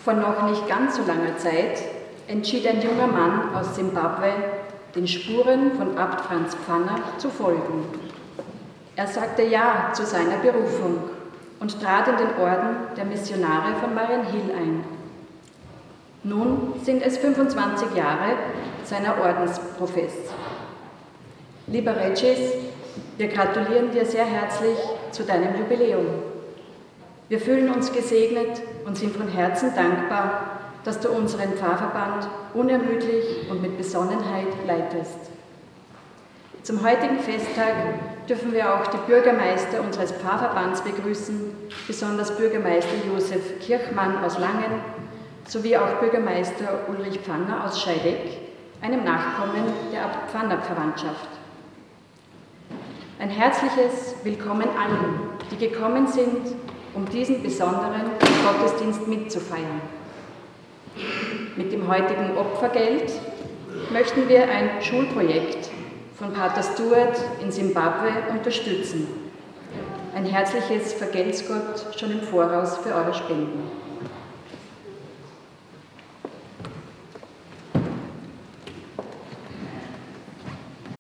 Vor noch nicht ganz so langer Zeit entschied ein junger Mann aus Simbabwe, den Spuren von Abt Franz Pfanner zu folgen. Er sagte Ja zu seiner Berufung und trat in den Orden der Missionare von Marienhill ein. Nun sind es 25 Jahre seiner Ordensprofess. Lieber Regis, wir gratulieren dir sehr herzlich zu deinem Jubiläum. Wir fühlen uns gesegnet und sind von Herzen dankbar, dass du unseren Pfarrverband unermüdlich und mit Besonnenheit leitest. Zum heutigen Festtag dürfen wir auch die Bürgermeister unseres Pfarrverbands begrüßen, besonders Bürgermeister Josef Kirchmann aus Langen, sowie auch Bürgermeister Ulrich Pfanner aus Scheideck, einem Nachkommen der Abt-Pfanner-Verwandtschaft. Ein herzliches Willkommen allen, die gekommen sind, um diesen besonderen Gottesdienst mitzufeiern. Mit dem heutigen Opfergeld möchten wir ein Schulprojekt von Pater Stuart in Simbabwe unterstützen. Ein herzliches Vergelt's Gott schon im Voraus für eure Spenden.